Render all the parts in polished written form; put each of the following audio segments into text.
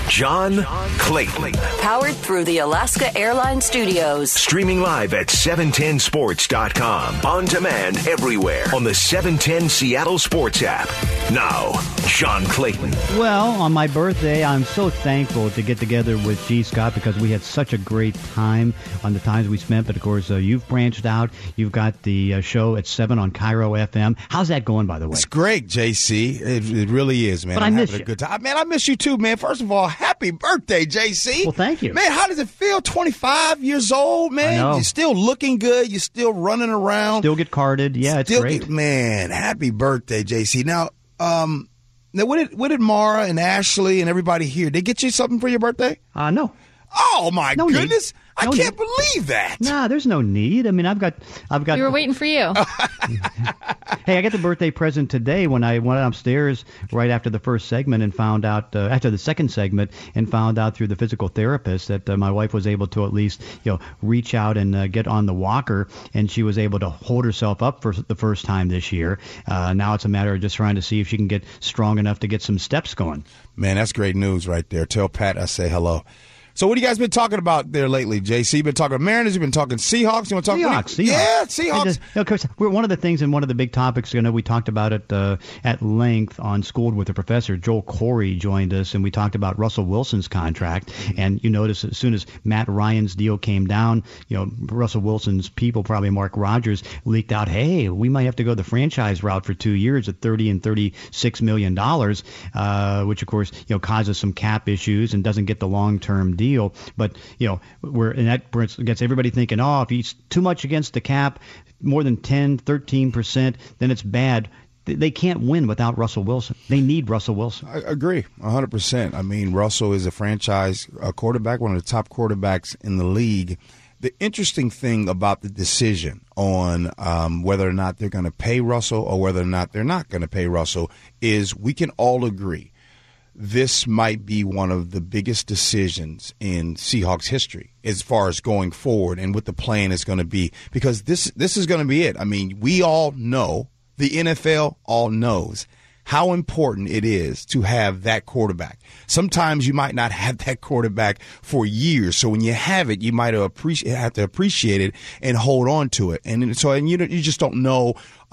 John Clayton. Powered through the Alaska Airlines Studios. Streaming live at 710sports.com. On demand everywhere on the 710 Seattle Sports app. Now, John Clayton. Well, on my birthday, I'm so thankful to get together with G. Scott because we had such a great time on the times we spent. But, of course, you've branched out. You've got the show at 7 on Cairo FM. How's that going, by the way? It's great, JC. It really is, man. But I'm miss having you. a good time. Man, I miss you too, man. First of all, happy birthday, JC. Well, thank you. Man, how does it feel? 25 years old, man. I know. You're still looking good. You're still running around. Still get carded. Yeah, it's great. Man, happy birthday, JC. Now, what did Mara and Ashley and everybody here, they get you something for your birthday? No. Oh, my No goodness. need. I No can't need. believe that. Nah, there's no need. I mean, I've got. We were waiting for you. Hey, I got the birthday present today when I went upstairs right after the first segment and found out after the second segment and found out through the physical therapist that my wife was able to at least reach out and get on the walker, and she was able to hold herself up for the first time this year. Now it's a matter of just trying to see if she can get strong enough to get some steps going. Man, that's great news right there. Tell Pat I say hello. So what have you guys been talking about there lately, JC? You been talking Mariners? You been talking Seahawks? You want to talk Seahawks. Yeah, Seahawks. Of course, one of the things and one of the big topics, we talked about it at length on Schooled with the Professor. Joel Corey joined us, and we talked about Russell Wilson's contract. And you notice as soon as Matt Ryan's deal came down, Russell Wilson's people, probably Mark Rogers, leaked out, hey, we might have to go the franchise route for 2 years at $30 and $36 million, which, of course, causes some cap issues and doesn't get the long-term deal. But, and that gets everybody thinking, if he's too much against the cap, more than 10, 13%, then it's bad. They can't win without Russell Wilson. They need Russell Wilson. I agree 100%. I mean, Russell is a franchise quarterback, one of the top quarterbacks in the league. The interesting thing about the decision on whether or not they're going to pay Russell or whether or not they're not going to pay Russell is we can all agree this might be one of the biggest decisions in Seahawks history as far as going forward and what the plan is going to be, because this is going to be it. I mean, we all know, the NFL all knows how important it is to have that quarterback. Sometimes you might not have that quarterback for years, so when you have it, you might have to appreciate it and hold on to it. And so you just don't know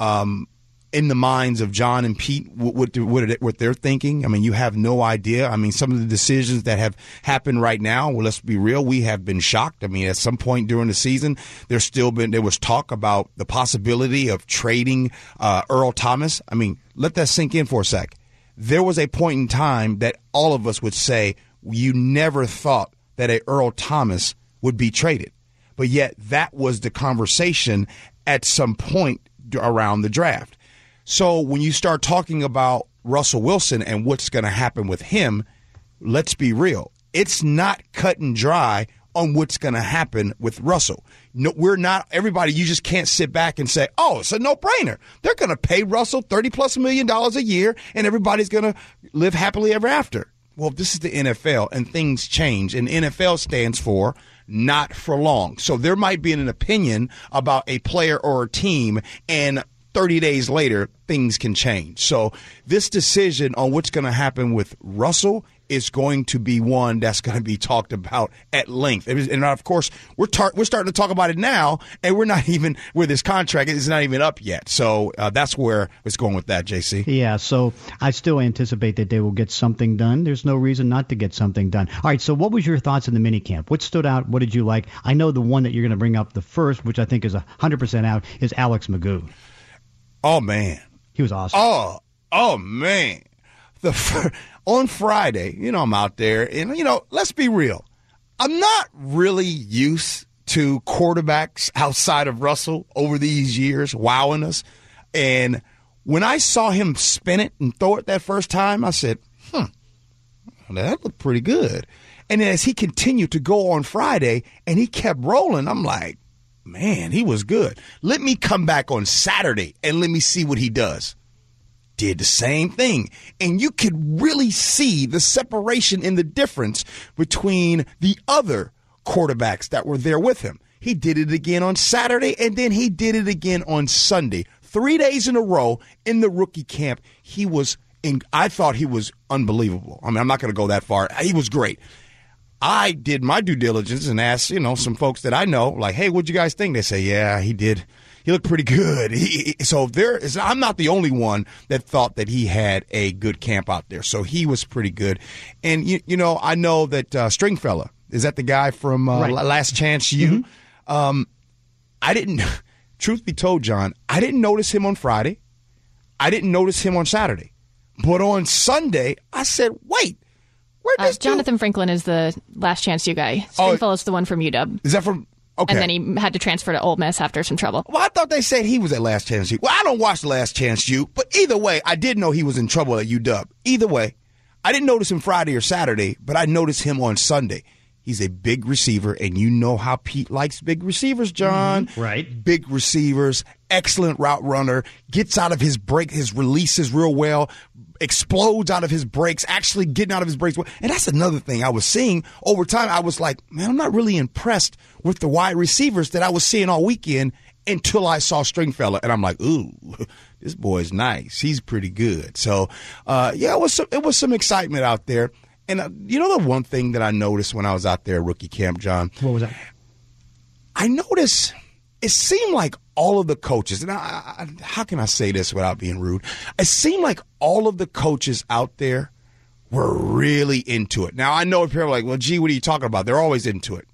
in the minds of John and Pete what they're thinking. I mean, you have no idea. I mean, some of the decisions that have happened right now, well, let's be real, we have been shocked. I mean, at some point during the season, there was talk about the possibility of trading Earl Thomas. I mean, let that sink in for a sec. There was a point in time that all of us would say you never thought that a Earl Thomas would be traded. But yet that was the conversation at some point around the draft. So when you start talking about Russell Wilson and what's going to happen with him, let's be real. It's not cut and dry on what's going to happen with Russell. No, we're not everybody. You just can't sit back and say, oh, it's a no-brainer. They're going to pay Russell $30+ million a year and everybody's going to live happily ever after. Well, this is the NFL and things change, and NFL stands for not for long. So there might be an opinion about a player or a team, and 30 days later, things can change. So this decision on what's going to happen with Russell is going to be one that's going to be talked about at length. And, of course, we're starting to talk about it now, and we're not even where this contract is not even up yet. So that's where it's going with that, JC. Yeah, so I still anticipate that they will get something done. There's no reason not to get something done. All right, so what was your thoughts in the minicamp? What stood out? What did you like? I know the one that you're going to bring up the first, which I think is 100% out, is Alex Magoo. Oh, man. He was awesome. Oh man. On Friday, I'm out there, and, let's be real. I'm not really used to quarterbacks outside of Russell over these years wowing us. And when I saw him spin it and throw it that first time, I said, that looked pretty good. And as he continued to go on Friday and he kept rolling, I'm like, man, he was good. Let me come back on Saturday and let me see what he does. Did the same thing. And you could really see the separation in the difference between the other quarterbacks that were there with him. He did it again on Saturday, and then he did it again on Sunday. 3 days in a row in the rookie camp, he was I thought he was unbelievable. I mean, I'm not going to go that far. He was great. I did my due diligence and asked, some folks that I know, like, hey, what'd you guys think? They say, yeah, he did. He looked pretty good. I'm not the only one that thought that he had a good camp out there. So he was pretty good. And, I know that Stringfellow, is that the guy from Last Chance U? Mm-hmm. I didn't, truth be told, John, I didn't notice him on Friday. I didn't notice him on Saturday. But on Sunday, I said, wait. Jonathan Franklin is the Last Chance U guy. Stringfellow's the one from UW. Is that from? Okay. And then he had to transfer to Ole Miss after some trouble. Well, I thought they said he was at Last Chance U. Well, I don't watch Last Chance U, but either way, I did know he was in trouble at UW. Either way, I didn't notice him Friday or Saturday, but I noticed him on Sunday. He's a big receiver, and you know how Pete likes big receivers, John. Right. Big receivers, excellent route runner, gets out of his break, his releases real well, explodes out of his breaks, actually getting out of his breaks. And that's another thing I was seeing over time. I was like, man, I'm not really impressed with the wide receivers that I was seeing all weekend until I saw Stringfellow. And I'm like, ooh, this boy's nice. He's pretty good. So, it was some excitement out there. And the one thing that I noticed when I was out there at rookie camp, John? What was that? I noticed it seemed like all of the coaches, and how can I say this without being rude? It seemed like all of the coaches out there were really into it. Now, I know people are like, well, gee, what are you talking about? They're always into it.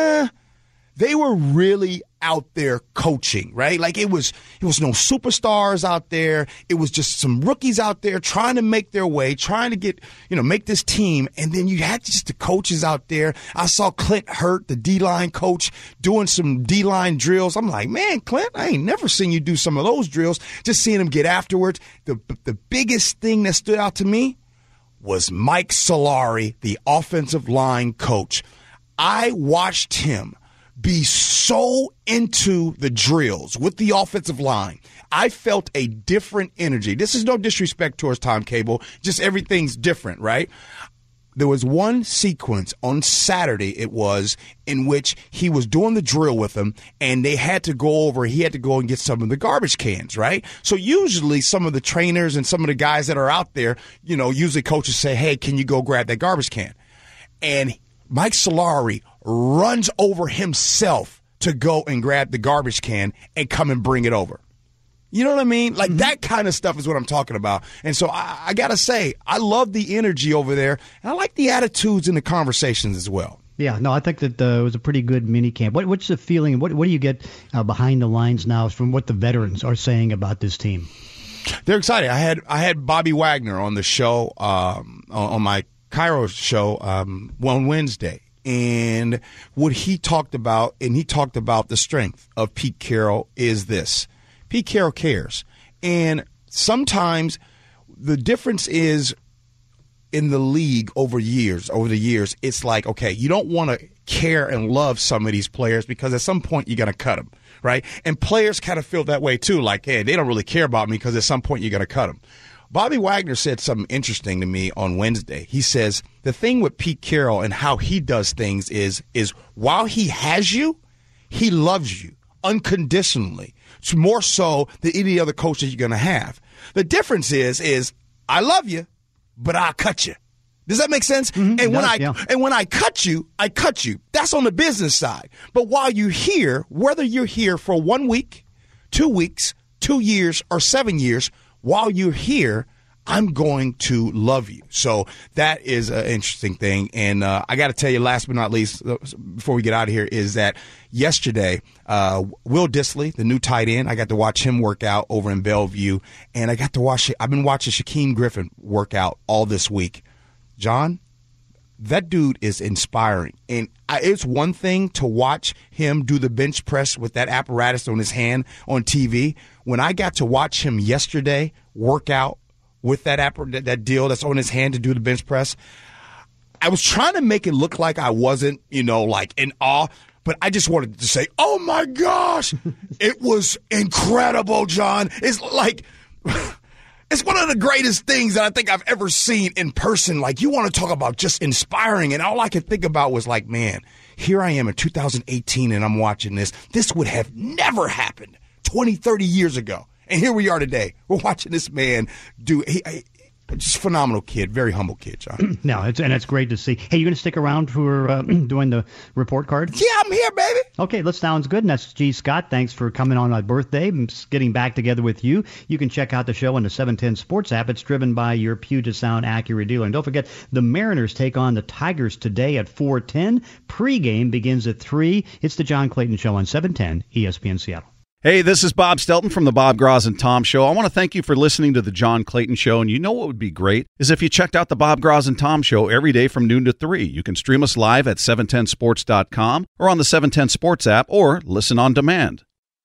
They were really out there coaching, right? Like it was no superstars out there. It was just some rookies out there trying to make their way, trying to get, make this team. And then you had just the coaches out there. I saw Clint Hurt, the D-line coach, doing some D-line drills. I'm like, man, Clint, I ain't never seen you do some of those drills. Just seeing him get afterwards. The biggest thing that stood out to me was Mike Solari, the offensive line coach. I watched him be so into the drills with the offensive line. I felt a different energy. This is no disrespect towards Tom Cable, just everything's different, right? There was one sequence on Saturday, it was, in which he was doing the drill with them, and he had to go and get some of the garbage cans, right? So usually some of the trainers and some of the guys that are out there, usually coaches say, hey, can you go grab that garbage can? And Mike Solari runs over himself to go and grab the garbage can and come and bring it over. You know what I mean? Like that kind of stuff is what I'm talking about. And so I got to say, I love the energy over there, and I like the attitudes and the conversations as well. Yeah, no, I think that it was a pretty good mini camp. What's the feeling? What do you get behind the lines now from what the veterans are saying about this team? They're excited. I had Bobby Wagner on the show, on my Cairo show on Wednesday. And what he talked about, the strength of Pete Carroll is this. Pete Carroll cares. And sometimes the difference is in the league over the years, it's like, okay, you don't want to care and love some of these players because at some point you're going to cut them, right? And players kind of feel that way too, like, hey, they don't really care about me because at some point you're going to cut them. Bobby Wagner said something interesting to me on Wednesday. He says the thing with Pete Carroll and how he does things is while he has you, he loves you unconditionally. It's more so than any other coach that you're going to have. The difference is I love you, but I'll cut you. Does that make sense? Mm-hmm, and when I cut you, I cut you. That's on the business side. But while you're here, whether you're here for 1 week, 2 weeks, 2 years, or 7 years, while you're here, I'm going to love you. So that is an interesting thing. And I got to tell you, last but not least, before we get out of here, is that yesterday, Will Dissly, the new tight end, I got to watch him work out over in Bellevue. And I've been watching Shaquem Griffin work out all this week. John, that dude is inspiring. And it's one thing to watch him do the bench press with that apparatus on his hand on TV. When I got to watch him yesterday work out with that deal that's on his hand to do the bench press, I was trying to make it look like I wasn't, like in awe, but I just wanted to say, oh my gosh, it was incredible, John. It's like, it's one of the greatest things that I think I've ever seen in person. Like, you want to talk about just inspiring, and all I could think about was like, man, here I am in 2018 and I'm watching this. This would have never happened 20, 30 years ago. And here we are today. We're watching this man do Just phenomenal kid, very humble kid, John. No, it's great to see. Hey, you going to stick around for doing the report card? Yeah, I'm here, baby. Okay, that sounds good. And that's G. Scott. Thanks for coming on my birthday and getting back together with you. You can check out the show on the 710 Sports app. It's driven by your Puget Sound Acura dealer. And don't forget, the Mariners take on the Tigers today at 4:10. Pre-game begins at 3. It's the John Clayton Show on 710 ESPN Seattle. Hey, this is Bob Stelton from the Bob Gross and Tom Show. I want to thank you for listening to the John Clayton Show. And you know what would be great is if you checked out the Bob Gross and Tom Show every day from noon to 3. You can stream us live at 710sports.com or on the 710 Sports app or listen on demand.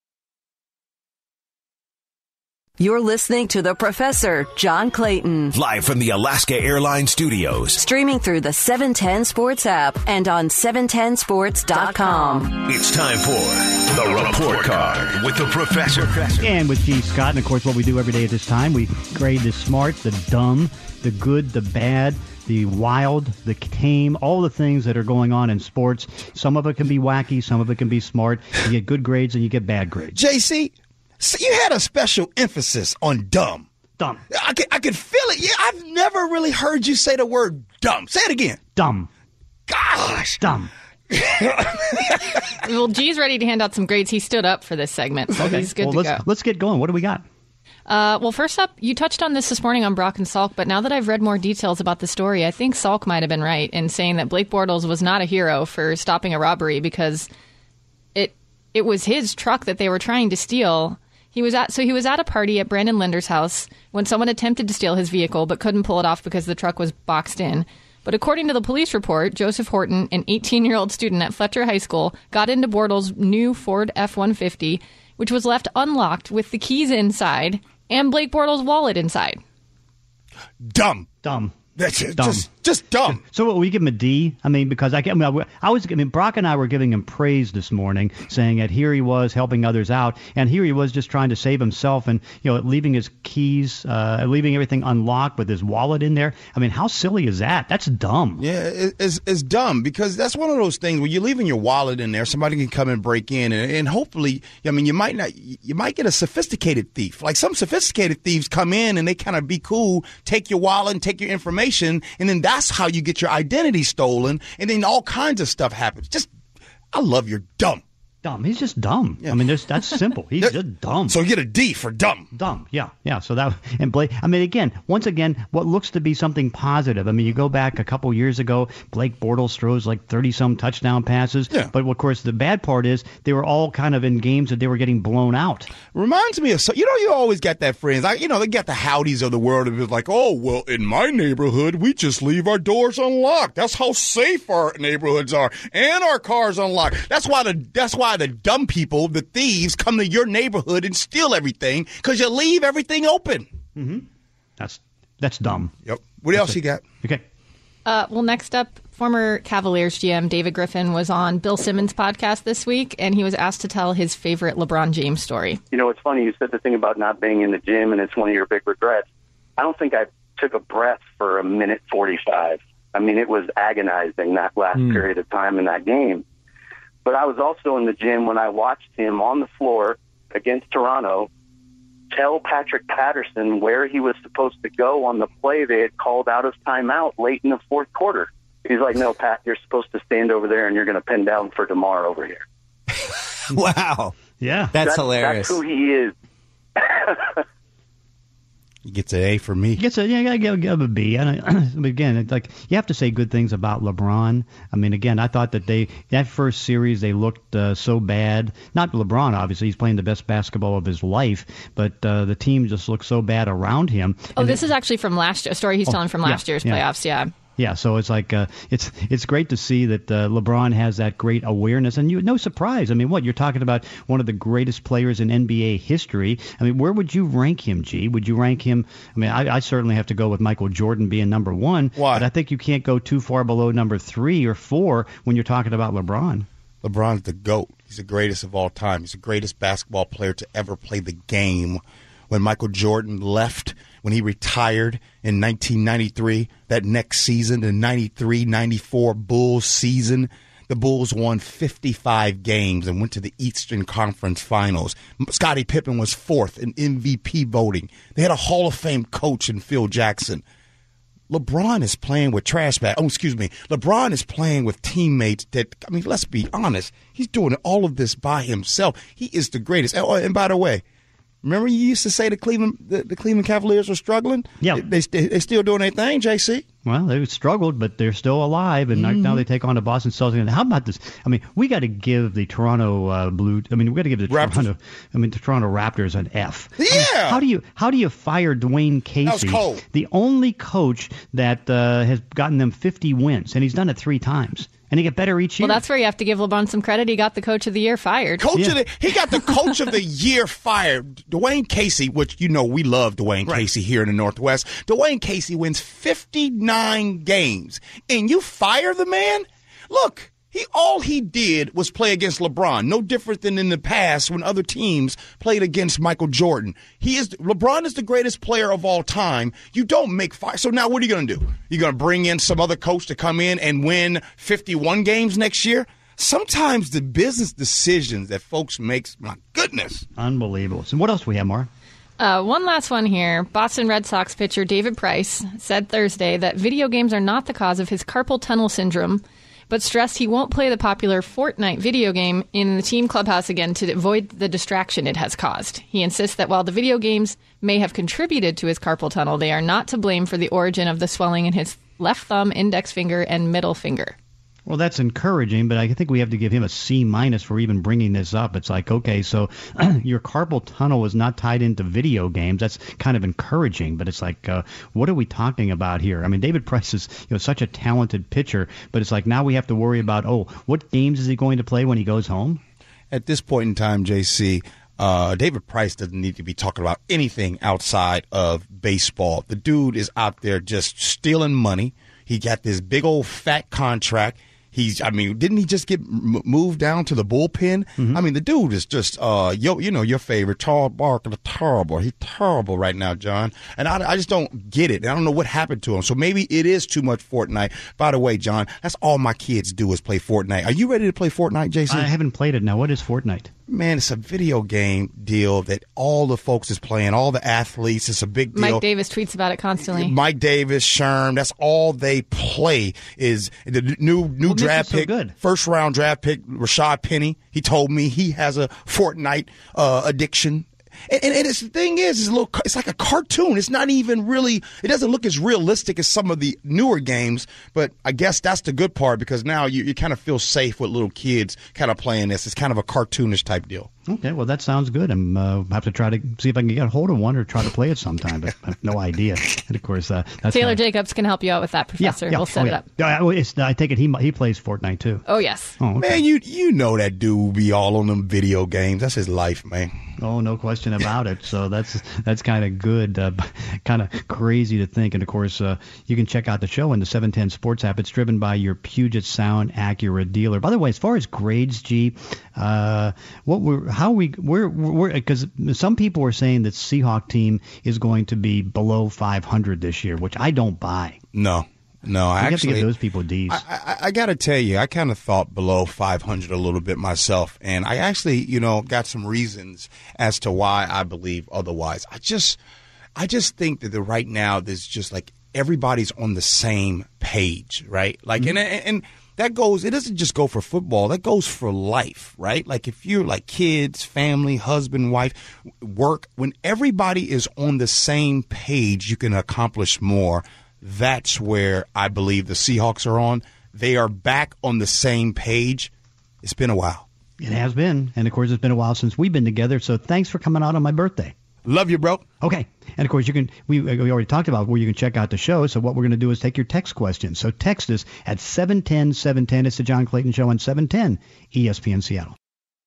You're listening to The Professor, John Clayton. Live from the Alaska Airlines Studios. Streaming through the 710 Sports app and on 710sports.com. It's time for The Report Card with The Professor. And with G. Scott, and of course what we do every day at this time, we grade the smart, the dumb, the good, the bad, the wild, the tame, all the things that are going on in sports. Some of it can be wacky, some of it can be smart. You get good grades and you get bad grades. JC, so you had a special emphasis on dumb. Dumb. I could feel it. Yeah, I've never really heard you say the word dumb. Say it again. Dumb. Gosh. Dumb. Well, G's ready to hand out some grades. He stood up for this segment, so he's good to go. Let's get going. What do we got? Well, first up, you touched on this morning on Brock and Salk, but now that I've read more details about the story, I think Salk might have been right in saying that Blake Bortles was not a hero for stopping a robbery because it was his truck that they were trying to steal. He was at a party at Brandon Linder's house when someone attempted to steal his vehicle but couldn't pull it off because the truck was boxed in. But according to the police report, Joseph Horton, an 18-year-old student at Fletcher High School, got into Bortles' new Ford F-150, which was left unlocked with the keys inside and Blake Bortles' wallet inside. Dumb. That's dumb. Just dumb. So we give him a D. I mean, because Brock and I were giving him praise this morning, saying that here he was helping others out, and here he was just trying to save himself, and leaving his keys, leaving everything unlocked with his wallet in there. I mean, how silly is that? That's dumb. Yeah, it's dumb because that's one of those things where you're leaving your wallet in there, somebody can come and break in, and hopefully, you might get a sophisticated thief. Like some sophisticated thieves come in and they kind of be cool, take your wallet and take your information, and then that's how you get your identity stolen, and then all kinds of stuff happens. I love your dumb. Dumb. He's just dumb. Yeah. I mean, that's simple. He's just dumb. So you get a D for dumb. Dumb. Yeah. So and Blake. I mean, once again, what looks to be something positive. I mean, you go back a couple years ago, Blake Bortles throws like 30-some touchdown passes. Yeah. But of course, the bad part is they were all kind of in games that they were getting blown out. Reminds me of you always got that friends. They got the Howdies of the world. It was like, oh well, in my neighborhood, we just leave our doors unlocked. That's how safe our neighborhoods are, and our cars unlocked. That's why the dumb people, the thieves, come to your neighborhood and steal everything because you leave everything open. Mm-hmm. That's dumb. Yep. What else you got? Okay. Well, next up, former Cavaliers GM David Griffin was on Bill Simmons' podcast this week, and he was asked to tell his favorite LeBron James story. It's funny. You said the thing about not being in the gym, and it's one of your big regrets. I don't think I took a breath for 1:45. I mean, it was agonizing, that last period of time in that game. But I was also in the gym when I watched him on the floor against Toronto tell Patrick Patterson where he was supposed to go on the play they had called out of timeout late in the fourth quarter. He's like, no, Pat, you're supposed to stand over there and you're going to pin down for DeMar over here. Wow. Yeah. That's hilarious. That's who he is. He gets an A for me. I gotta give him a B. And again, it's like you have to say good things about LeBron. I mean, again, I thought that that first series they looked so bad. Not LeBron, obviously, he's playing the best basketball of his life, but the team just looked so bad around him. This is actually from last year. A story he's telling from last year's playoffs. Yeah. Yeah, so it's like it's great to see that LeBron has that great awareness, and no surprise. I mean, you're talking about one of the greatest players in NBA history. I mean, where would you rank him, G? Would you rank him? I mean, I certainly have to go with Michael Jordan being number one. Why? But I think you can't go too far below number 3 or 4 when you're talking about LeBron. LeBron's the GOAT. He's the greatest of all time. He's the greatest basketball player to ever play the game. When Michael Jordan left, when he retired in 1993, that next season, the 93-94 Bulls season, the Bulls won 55 games and went to the Eastern Conference Finals. Scottie Pippen was 4th in MVP voting. They had a Hall of Fame coach in Phil Jackson. LeBron is playing with trash bag. Oh, excuse me. LeBron is playing with teammates that, I mean, let's be honest. He's doing all of this by himself. He is the greatest. Oh, and by the way, remember you used to say the Cleveland Cavaliers were struggling? Yeah. They still doing their thing, JC. Well, they struggled, but they're still alive, and now they take on the Boston Celtics. And how about this? I mean, we got to give the Toronto we got to give the Toronto Raptors an F. Yeah. I mean, how do you fire Dwayne Casey? That was cold. The only coach that has gotten them 50 wins, and he's done it 3 times. And he get better each year. Well, that's where you have to give LeBron some credit. He got the Coach of the Year fired. He got the Coach of the Year fired. Dwayne Casey, which we love Dwayne Casey here in the Northwest. Dwayne Casey wins 59 games, and you fire the man? Look, all he did was play against LeBron. No different than in the past when other teams played against Michael Jordan. LeBron is the greatest player of all time. You don't make fire. So now what are you going to do? You're going to bring in some other coach to come in and win 51 games next year? Sometimes the business decisions that folks make, my goodness. Unbelievable. So what else do we have, Maura? One last one here. Boston Red Sox pitcher David Price said Thursday that video games are not the cause of his carpal tunnel syndrome, but stressed he won't play the popular Fortnite video game in the team clubhouse again to avoid the distraction it has caused. He insists that while the video games may have contributed to his carpal tunnel, they are not to blame for the origin of the swelling in his left thumb, index finger, and middle finger. Well, that's encouraging, but I think we have to give him a C- for even bringing this up. It's like, okay, so your carpal tunnel is not tied into video games. That's kind of encouraging, but it's like, what are we talking about here? I mean, David Price is such a talented pitcher, but it's like now we have to worry about, what games is he going to play when he goes home? At this point in time, JC, David Price doesn't need to be talking about anything outside of baseball. The dude is out there just stealing money. He got this big old fat contract. Didn't he just get moved down to the bullpen? Mm-hmm. I mean, the dude is just, your favorite, Charles Barkley, terrible. He's terrible right now, John. And I just don't get it. I don't know what happened to him. So maybe it is too much Fortnite. By the way, John, that's all my kids do is play Fortnite. Are you ready to play Fortnite, Jason? I haven't played it. Now, what is Fortnite? Man, it's a video game deal that all the folks is playing, all the athletes. It's a big deal. Mike Davis tweets about it constantly. Mike Davis, Sherm, that's all they play is the new draft pick, first round draft pick, Rashad Penny. He told me he has a Fortnite addiction. And it's, the thing is, it's like a cartoon. It's not even really, it doesn't look as realistic as some of the newer games, but I guess that's the good part because now you kind of feel safe with little kids kind of playing this. It's kind of a cartoonish type deal. Okay, well, that sounds good. I'm have to try to see if I can get a hold of one or try to play it sometime, but I have no idea. And, of course, that's Taylor Jacobs can help you out with that, Professor. Yeah, we'll set it up. I take it he plays Fortnite, too. Oh, yes. Oh, okay. Man, you know that dude will be all on them video games. That's his life, man. Oh, no question about it. So that's kind of good, kind of crazy to think. And, of course, you can check out the show in the 710 Sports app. It's driven by your Puget Sound Acura dealer. By the way, as far as grades, G, because some people are saying that Seahawk team is going to be below 500 this year, which I don't buy. No, I actually have to give those people D's. I got to tell you, I kind of thought below 500 a little bit myself, and I actually, got some reasons as to why I believe otherwise. I just think that right now there's just like everybody's on the same page, right? Like, mm-hmm. and that goes, it doesn't just go for football, that goes for life, right? Like if you're like kids, family, husband, wife, work, when everybody is on the same page, you can accomplish more. That's where I believe the Seahawks are on. They are back on the same page. It's been a while. It has been. And, of course, it's been a while since we've been together. So thanks for coming out on my birthday. Love you, bro. Okay. And, of course, we already talked about where you can check out the show. So what we're going to do is take your text questions. So text us at 710-710. It's the John Clayton Show on 710 ESPN Seattle.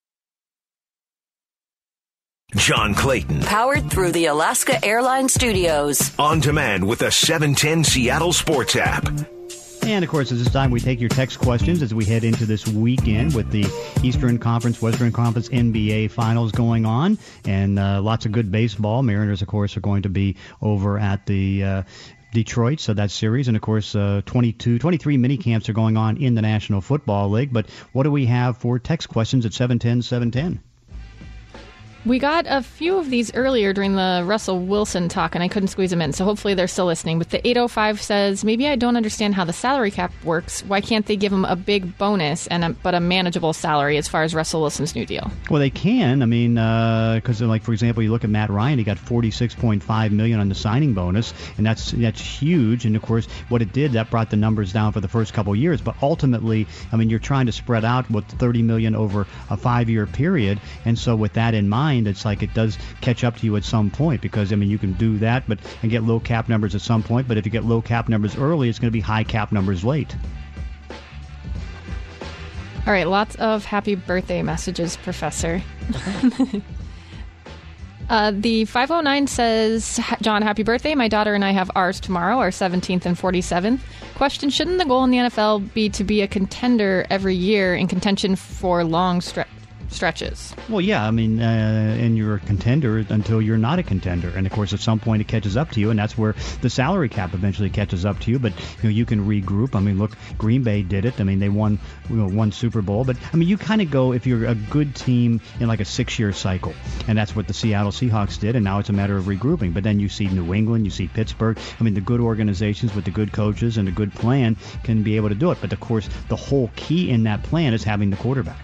John Clayton. Powered through the Alaska Airlines Studios. On demand with the 710 Seattle Sports app. And, of course, at this time, we take your text questions as we head into this weekend with the Eastern Conference, Western Conference NBA Finals going on. And lots of good baseball. Mariners, of course, are going to be over at the Detroit, so that series. And, of course, 23 mini camps are going on in the National Football League. But what do we have for text questions at 710-710? We got a few of these earlier during the Russell Wilson talk, and I couldn't squeeze them in, so hopefully they're still listening. But the 805 says, maybe I don't understand how the salary cap works. Why can't they give him a big bonus but a manageable salary as far as Russell Wilson's new deal? Well, they can. I mean, because, like, for example, you look at Matt Ryan, he got $46.5 million on the signing bonus, and that's huge. And, of course, what it did, that brought the numbers down for the first couple of years. But ultimately, I mean, you're trying to spread out with $30 million over a 5-year period. And so with that in mind, it's like it does catch up to you at some point because, I mean, you can do that and get low cap numbers at some point. But if you get low cap numbers early, it's going to be high cap numbers late. All right, lots of happy birthday messages, Professor. The 509 says, John, happy birthday. My daughter and I have ours tomorrow, our 17th and 47th. Question, shouldn't the goal in the NFL be to be a contender every year in contention for long stretches? Well, yeah, I mean, and you're a contender until you're not a contender. And, of course, at some point it catches up to you, and that's where the salary cap eventually catches up to you. But, you can regroup. I mean, look, Green Bay did it. I mean, they won one Super Bowl. But, I mean, you kind of go, if you're a good team, in like a 6-year cycle. And that's what the Seattle Seahawks did, and now it's a matter of regrouping. But then you see New England, you see Pittsburgh. I mean, the good organizations with the good coaches and a good plan can be able to do it. But, of course, the whole key in that plan is having the quarterback.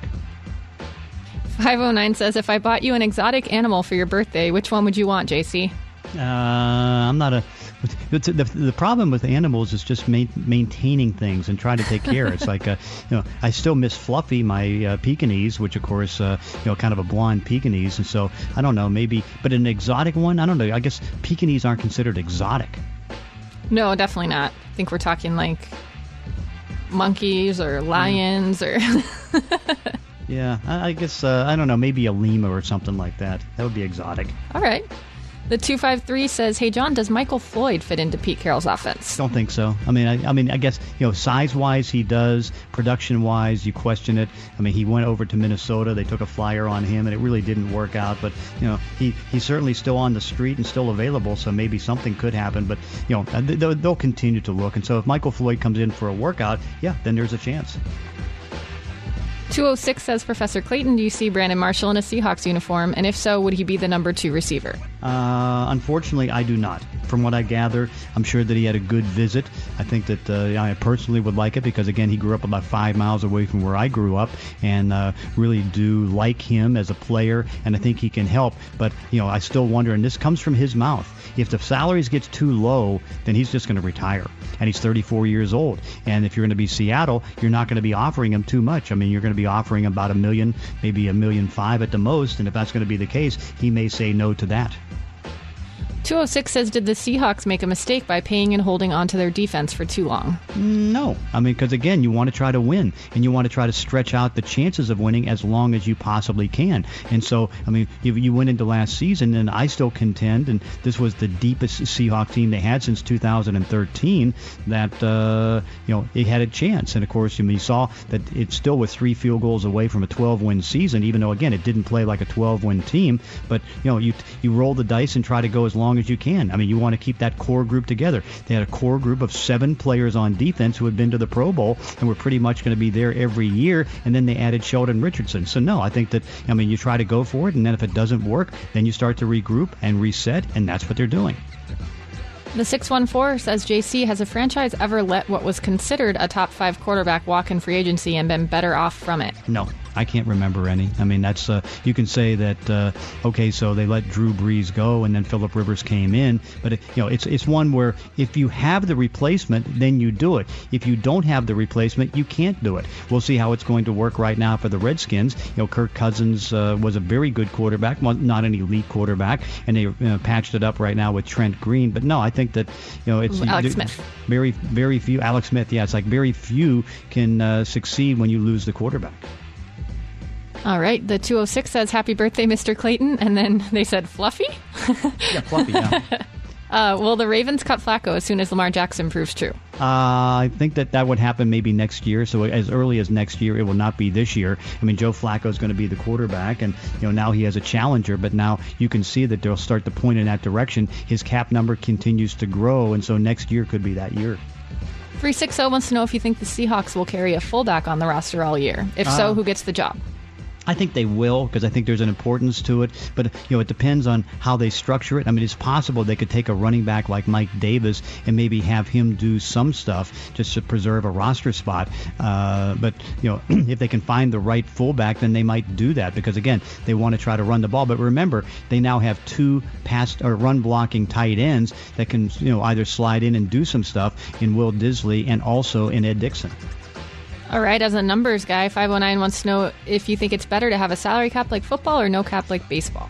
509 says, if I bought you an exotic animal for your birthday, which one would you want, JC? I'm not a... The problem with animals is just maintaining things and trying to take care. It's like, I still miss Fluffy, my Pekingese, which, of course, kind of a blonde Pekingese. And so, I don't know, maybe... But an exotic one? I don't know. I guess Pekingese aren't considered exotic. No, definitely not. I think we're talking like monkeys or lions or... Yeah, I guess, I don't know, maybe a llama or something like that. That would be exotic. All right. The 253 says, hey, John, does Michael Floyd fit into Pete Carroll's offense? Don't think so. I mean, I guess, size-wise he does. Production-wise, you question it. I mean, he went over to Minnesota. They took a flyer on him, and it really didn't work out. But, he's certainly still on the street and still available, so maybe something could happen. But, they'll continue to look. And so if Michael Floyd comes in for a workout, yeah, then there's a chance. 206 says, Professor Clayton, do you see Brandon Marshall in a Seahawks uniform? And if so, would he be the number 2 receiver? Unfortunately, I do not. From what I gather, I'm sure that he had a good visit. I think that I personally would like it because, again, he grew up about 5 miles away from where I grew up and really do like him as a player, and I think he can help. But, I still wonder, and this comes from his mouth, if the salaries gets too low, then he's just going to retire. And he's 34 years old. And if you're going to be Seattle, you're not going to be offering him too much. I mean, you're going to be offering about $1 million, maybe $1.5 million at the most. And if that's going to be the case, he may say no to that. 206 says, did the Seahawks make a mistake by paying and holding on to their defense for too long? No. I mean, because, again, you want to try to win, and you want to try to stretch out the chances of winning as long as you possibly can. And so, I mean, you went into last season, and I still contend, and this was the deepest Seahawks team they had since 2013, that, it had a chance. And, of course, you saw that it still was 3 field goals away from a 12-win season, even though, again, it didn't play like a 12-win team. But, you roll the dice and try to go as long as you can. I mean, you want to keep that core group together. They had a core group of 7 players on defense who had been to the Pro Bowl and were pretty much going to be there every year, and then they added Sheldon Richardson. So, no, I think that, you try to go for it, and then if it doesn't work, then you start to regroup and reset, and that's what they're doing. The 614 says, JC, has a franchise ever let what was considered a top 5 quarterback walk in free agency and been better off from it? No. I can't remember any. I mean, that's you can say that, okay, so they let Drew Brees go and then Phillip Rivers came in. But, it's one where if you have the replacement, then you do it. If you don't have the replacement, you can't do it. We'll see how it's going to work right now for the Redskins. Kirk Cousins was a very good quarterback, not an elite quarterback, and they patched it up right now with Trent Green. But, no, I think that, it's Alex Smith. Very, very few. Alex Smith, yeah, it's like very few can succeed when you lose the quarterback. All right. The 206 says, happy birthday, Mr. Clayton. And then they said, Fluffy? Yeah, Fluffy, yeah. Will the Ravens cut Flacco as soon as Lamar Jackson proves true? I think that would happen maybe next year. So as early as next year, it will not be this year. I mean, Joe Flacco is going to be the quarterback, and now he has a challenger. But now you can see that they'll start to point in that direction. His cap number continues to grow, and so next year could be that year. 360 wants to know if you think the Seahawks will carry a fullback on the roster all year. If so, who gets the job? I think they will, because I think there's an importance to it. But, it depends on how they structure it. I mean, it's possible they could take a running back like Mike Davis and maybe have him do some stuff just to preserve a roster spot. But if they can find the right fullback, then they might do that because, again, they want to try to run the ball. But remember, they now have two pass or run blocking tight ends that can, either slide in and do some stuff in Will Disley and also in Ed Dixon. All right, as a numbers guy, 509 wants to know if you think it's better to have a salary cap like football or no cap like baseball.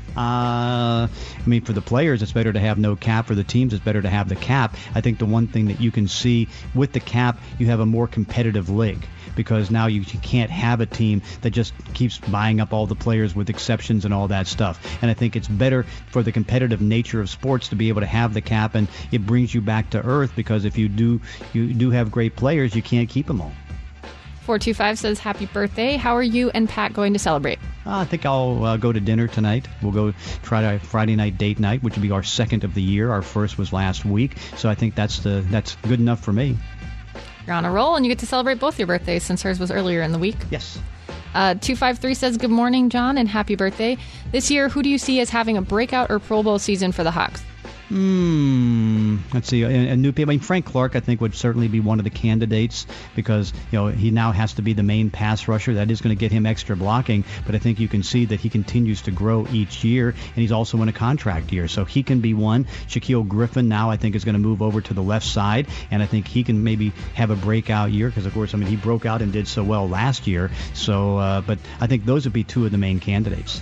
For the players, it's better to have no cap. For the teams, it's better to have the cap. I think the one thing that you can see with the cap, you have a more competitive league, because now you can't have a team that just keeps buying up all the players with exceptions and all that stuff. And I think it's better for the competitive nature of sports to be able to have the cap, and it brings you back to earth, because if you do have great players, you can't keep them all. 425 says, happy birthday. How are you and Pat going to celebrate? I think I'll go to dinner tonight. We'll go try a Friday night date night, which will be our second of the year. Our first was last week. So I think that's good enough for me. You're on a roll, and you get to celebrate both your birthdays since hers was earlier in the week. Yes. 253 says, good morning, John, and happy birthday. This year, who do you see as having a breakout or Pro Bowl season for the Hawks? Let's see. A new people. Frank Clark, I think, would certainly be one of the candidates, because he now has to be the main pass rusher. That is going to get him extra blocking, but I think you can see that he continues to grow each year, and he's also in a contract year, so he can be one. Shaquille Griffin now, I think, is going to move over to the left side, and I think he can maybe have a breakout year, because, of course, he broke out and did so well last year. So, but I think those would be two of the main candidates.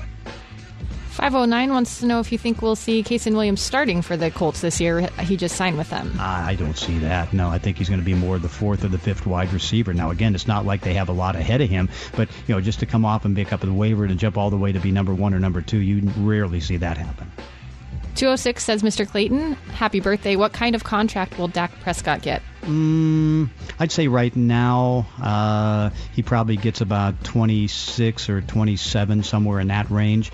509 wants to know if you think we'll see Kasen Williams starting for the Colts this year. He just signed with them. I don't see that. No, I think he's going to be more the fourth or the fifth wide receiver. Now, again, it's not like they have a lot ahead of him, but just to come off and pick up the waiver and jump all the way to be number one or number two, you rarely see that happen. 206 says, Mr. Clayton, happy birthday. What kind of contract will Dak Prescott get? I'd say right now he probably gets about 26 or 27, somewhere in that range.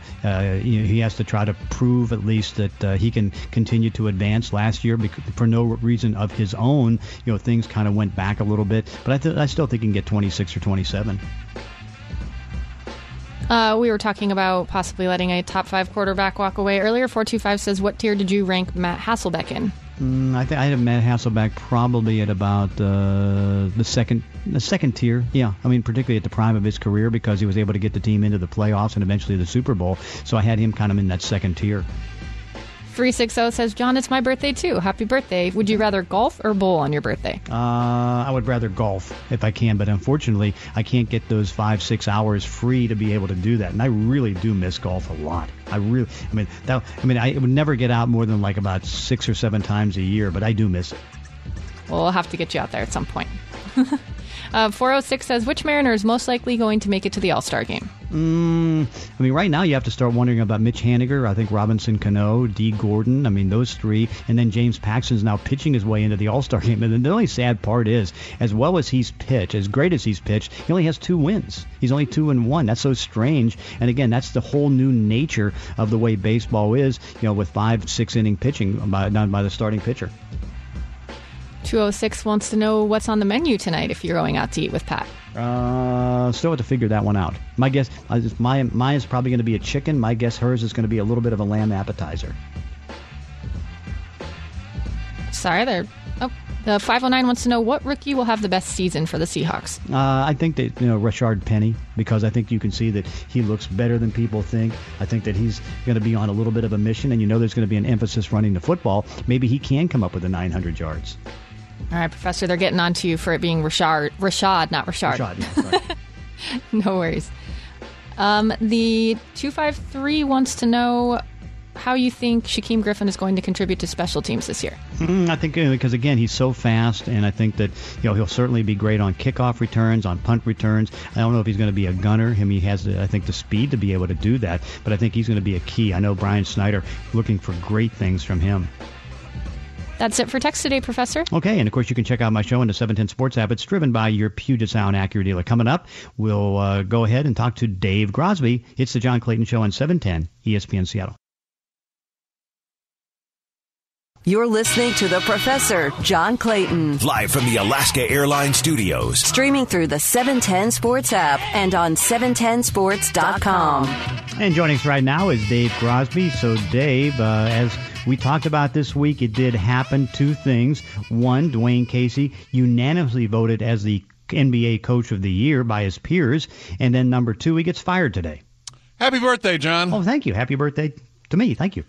He has to try to prove at least that he can continue to advance. Last year, for no reason of his own, things kind of went back a little bit. But I still think he can get 26 or 27. We were talking about possibly letting a top 5 quarterback walk away earlier. 425 says, what tier did you rank Matt Hasselbeck in? I think I had Matt Hasselbeck probably at about the second tier. Yeah, particularly at the prime of his career, because he was able to get the team into the playoffs and eventually the Super Bowl. So I had him kind of in that second tier. 360 says, John, it's my birthday too. Happy birthday. Would you rather golf or bowl on your birthday? I would rather golf if I can, but unfortunately I can't get those 5-6 hours free to be able to do that, and I really do miss golf a lot. I would never get out more than like about 6 or 7 times a year, but I do miss it. Well, we'll have to get you out there at some point. 406 says, which Mariner is most likely going to make it to the All-Star game? Right now you have to start wondering about Mitch Haniger. I think Robinson Cano, D. Gordon. Those three. And then James Paxton's now pitching his way into the All-Star game. And the only sad part is, as well as he's pitched, as great as he's pitched, he only has 2 wins. He's only 2-1. That's so strange. And again, that's the whole new nature of the way baseball is, with 5-6 inning pitching done by the starting pitcher. 206 wants to know what's on the menu tonight if you're going out to eat with Pat. Still have to figure that one out. My guess, mine is probably going to be a chicken. My guess hers is going to be a little bit of a lamb appetizer. Sorry, the 509 wants to know what rookie will have the best season for the Seahawks. I think that Rashard Penny, because I think you can see that he looks better than people think. I think that he's going to be on a little bit of a mission, and there's going to be an emphasis running the football. Maybe he can come up with the 900 yards. All right, Professor, they're getting on to you for it being Rashad, not Rashard. Rashad, yeah, No worries. The 253 wants to know how you think Shaquem Griffin is going to contribute to special teams this year. I think because, again, he's so fast, and I think that he'll certainly be great on kickoff returns, on punt returns. I don't know if he's going to be a gunner. He has, I think, the speed to be able to do that, but I think he's going to be a key. I know Brian Snyder looking for great things from him. That's it for text today, Professor. Okay, and of course you can check out my show in the 710 Sports app. It's driven by your Puget Sound Acura dealer. Coming up, we'll go ahead and talk to Dave Grosby. It's the John Clayton Show on 710 ESPN Seattle. You're listening to The Professor, John Clayton. Live from the Alaska Airlines Studios. Streaming through the 710 Sports app and on 710sports.com. And joining us right now is Dave Crosby. So, Dave, as we talked about this week, it did happen. Two things. One, Dwayne Casey unanimously voted as the NBA Coach of the Year by his peers. And then number two, he gets fired today. Happy birthday, John. Oh, thank you. Happy birthday to me. Thank you.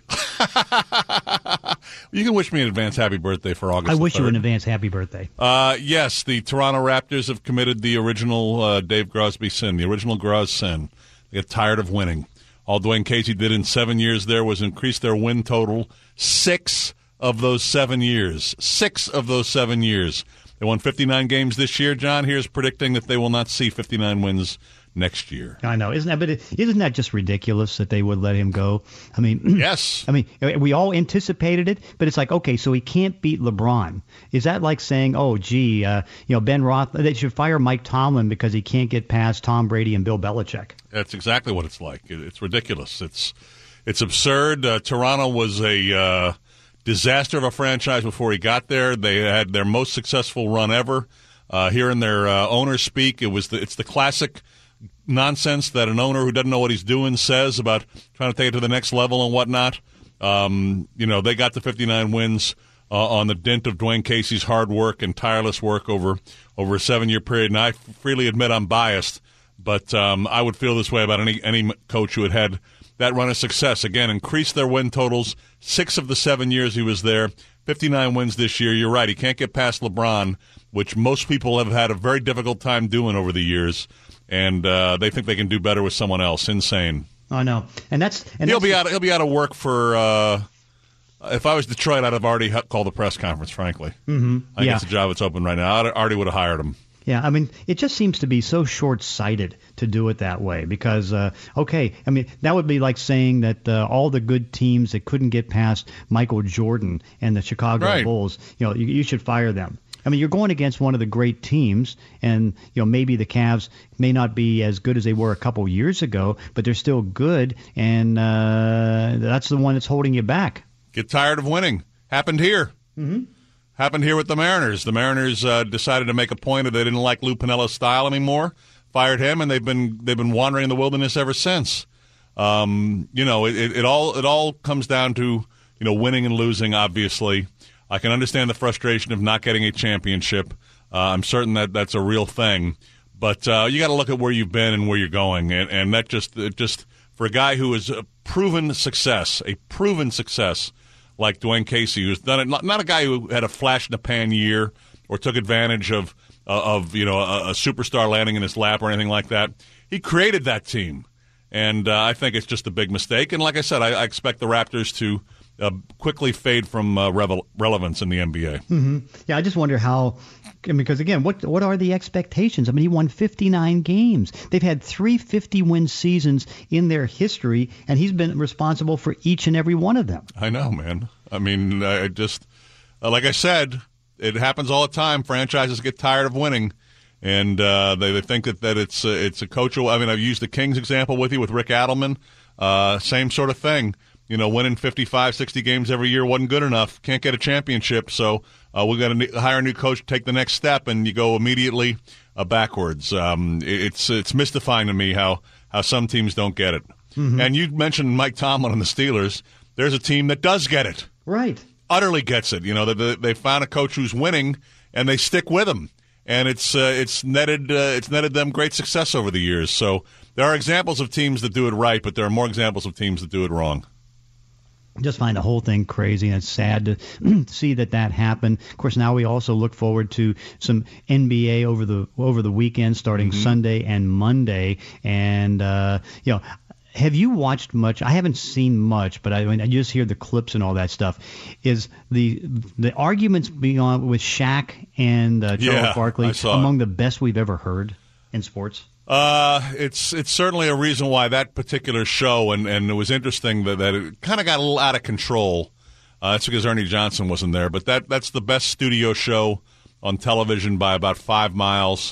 You can wish me in advance happy birthday for August. I wish 3rd. you in advance happy birthday. Yes, the Toronto Raptors have committed the original Dave Crosby sin, the original Gros sin. They get tired of winning. All Dwayne Casey did in 7 years there was increase their win total 6 of those 7 years. 6 of those 7 years. They won 59 games this year. John here's predicting that they will not see 59 wins next year. I know, isn't that just ridiculous that they would let him go? I mean, yes. I mean, we all anticipated it, but it's like, okay, so he can't beat LeBron. Is that like saying, oh, gee, Ben Roth, they should fire Mike Tomlin because he can't get past Tom Brady and Bill Belichick? That's exactly what it's like. It's ridiculous. It's absurd. Toronto was a disaster of a franchise before he got there. They had their most successful run ever. Hearing their owners speak, it's the classic nonsense that an owner who doesn't know what he's doing says about trying to take it to the next level and whatnot. They got the 59 wins on the dint of Dwayne Casey's hard work and tireless work over a 7-year period. And I freely admit I'm biased, but I would feel this way about any coach who had that run of success. Again, increased their win totals 6 of the 7 years he was there. 59 wins this year. You're right. He can't get past LeBron, which most people have had a very difficult time doing over the years. And they think they can do better with someone else. Insane. Oh no, He'll be out of work for. If I was Detroit, I'd have already called the press conference. Frankly, I think it's a job that's open right now. I already would have hired him. Yeah, I mean, it just seems to be so short-sighted to do it that way because, that would be like saying that all the good teams that couldn't get past Michael Jordan and the Chicago Bulls, you should fire them. I mean, you're going against one of the great teams, and maybe the Cavs may not be as good as they were a couple years ago, but they're still good, and that's the one that's holding you back. Get tired of winning. Happened here. Mm-hmm. Happened here with the Mariners. The Mariners decided to make a point that they didn't like Lou Piniella's style anymore. Fired him, and they've been wandering in the wilderness ever since. It all comes down to winning and losing. Obviously, I can understand the frustration of not getting a championship. I'm certain that that's a real thing, but you got to look at where you've been and where you're going, and that just for a guy who is a proven success like Dwayne Casey, who's done it, not a guy who had a flash in the pan year or took advantage of a superstar landing in his lap or anything like that. He created that team, and I think it's just a big mistake. And like I said, I expect the Raptors to quickly fade from relevance in the NBA. Mm-hmm. Yeah, I just wonder how. Because again, what are the expectations? I mean, he won 59 games. They've had 3 50-win seasons in their history, and he's been responsible for each and every one of them. I know, man. I mean, I just like I said, it happens all the time. Franchises get tired of winning, and they think that it's a coach. I mean, I've used the Kings example with you with Rick Adelman. Same sort of thing. Winning 55, 60 games every year wasn't good enough. Can't get a championship, so we've got to hire a new coach to take the next step, and you go immediately backwards. It's mystifying to me how some teams don't get it. Mm-hmm. And you mentioned Mike Tomlin and the Steelers. There's a team that does get it. Right. Utterly gets it. They found a coach who's winning, and they stick with him. And it's netted them great success over the years. So there are examples of teams that do it right, but there are more examples of teams that do it wrong. Just find the whole thing crazy, and it's sad to see that happened. Of course, now we also look forward to some NBA over the weekend, starting Sunday and Monday. And have you watched much? I haven't seen much, but I just hear the clips and all that stuff. Is the arguments beyond with Shaq and Charles Barkley among the best we've ever heard in sports? It's certainly a reason why that particular show, and it was interesting that it kind of got a little out of control. That's because Ernie Johnson wasn't there, but that's the best studio show on television by about 5 miles.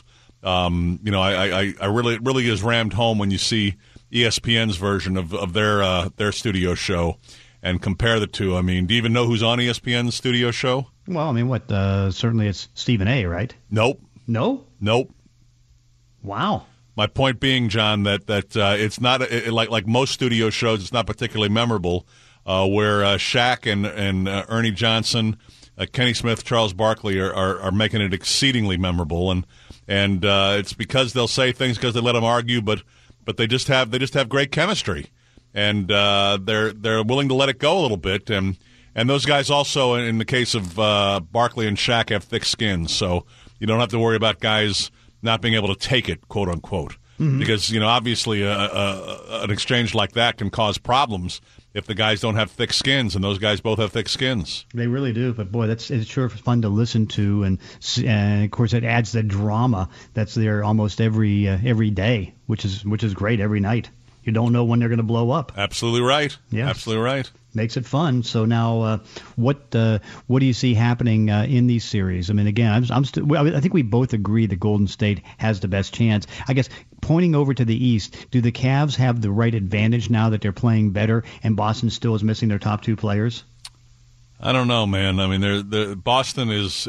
I really is rammed home when you see ESPN's version of their studio show, and compare the two. I mean, do you even know who's on ESPN's studio show? Well, I mean, certainly it's Stephen A., right? Nope. No? Nope. Wow. My point being, John, that it's not like most studio shows. It's not particularly memorable. Where Shaq and Ernie Johnson, Kenny Smith, Charles Barkley are making it exceedingly memorable, and it's because they'll say things because they let them argue, but they just have great chemistry, and they're willing to let it go a little bit, and those guys also, in the case of Barkley and Shaq, have thick skins, so you don't have to worry about guys not being able to take it, quote unquote, because obviously an exchange like that can cause problems if the guys don't have thick skins, and those guys both have thick skins. They really do, but boy, it's sure fun to listen to, and of course it adds the drama that's there almost every day, which is great every night. You don't know when they're going to blow up. Absolutely right. Yeah, absolutely right. Makes it fun. So now, what do you see happening in these series? I mean, again, I think we both agree that Golden State has the best chance. I guess pointing over to the East, do the Cavs have the right advantage now that they're playing better, and Boston still is missing their top two players? I don't know, man. I mean, Boston is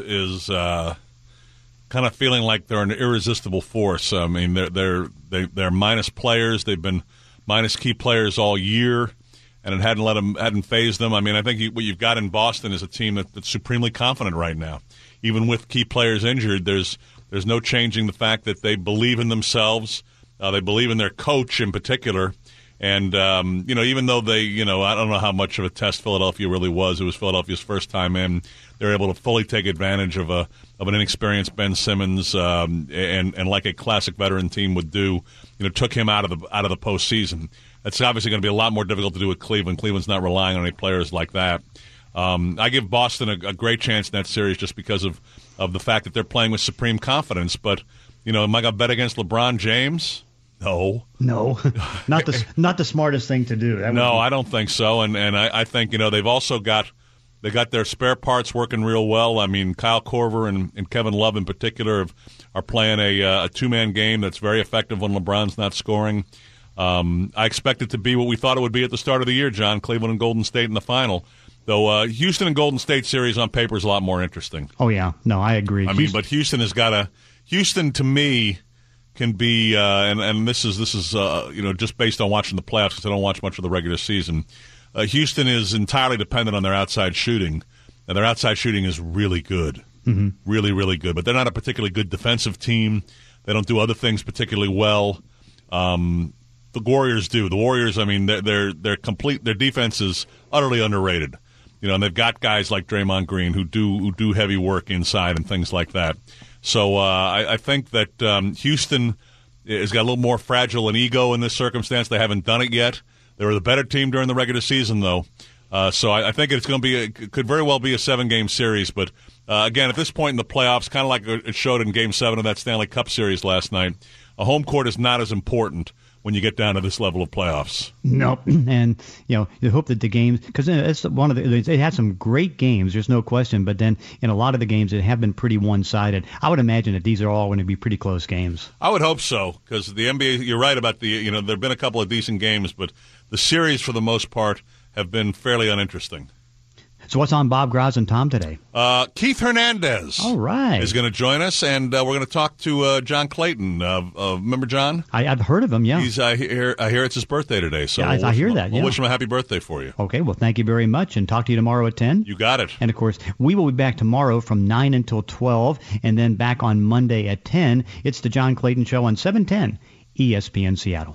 kind of feeling like they're an irresistible force. I mean, they're minus players. They've been minus key players all year, and it hadn't fazed them. I mean, I think what you've got in Boston is a team that's supremely confident right now. Even with key players injured, there's no changing the fact that they believe in themselves. They believe in their coach in particular. And, even though they, I don't know how much of a test Philadelphia really was. It was Philadelphia's first time in. They're able to fully take advantage of an inexperienced Ben Simmons, and like a classic veteran team would do, took him out of the postseason. That's obviously going to be a lot more difficult to do with Cleveland. Cleveland's not relying on any players like that. I give Boston a great chance in that series just because of the fact that they're playing with supreme confidence. But, am I going to bet against LeBron James? No, not the smartest thing to do. I don't think so. And I think they've also got their spare parts working real well. I mean, Kyle Korver and Kevin Love in particular are playing a two-man game that's very effective when LeBron's not scoring. I expect it to be what we thought it would be at the start of the year, John. Cleveland and Golden State in the final. Though Houston and Golden State series on paper is a lot more interesting. Oh yeah, no, I agree. But Houston has got Houston to me can be, and this is just based on watching the playoffs because I don't watch much of the regular season. Houston is entirely dependent on their outside shooting, and their outside shooting is really good, really, really good. But they're not a particularly good defensive team. They don't do other things particularly well. The Warriors do. The Warriors, I mean, they're complete. Their defense is utterly underrated. And they've got guys like Draymond Green who do heavy work inside and things like that. So I think that Houston has got a little more fragile an ego in this circumstance. They haven't done it yet. They were the better team during the regular season, though. So I think it's going to be could very well be a 7-game series. But again, at this point in the playoffs, kind of like it showed in Game 7 of that Stanley Cup series last night, a home court is not as important when you get down to this level of playoffs. Nope. And, you hope that the games, because it's it had some great games, there's no question, but then in a lot of the games it have been pretty one-sided. I would imagine that these are all going to be pretty close games. I would hope so, because the NBA, you're right about there have been a couple of decent games, but the series for the most part have been fairly uninteresting. So what's on Bob Graz and Tom today? Keith Hernandez. All right. Is going to join us, and we're going to talk to John Clayton. Remember John? I've heard of him, yeah. I hear it's his birthday today. So yeah, I hear that, yeah. We'll wish him a happy birthday for you. Okay, well, thank you very much, and talk to you tomorrow at 10. You got it. And, of course, we will be back tomorrow from 9 until 12, and then back on Monday at 10. It's the John Clayton Show on 710 ESPN Seattle.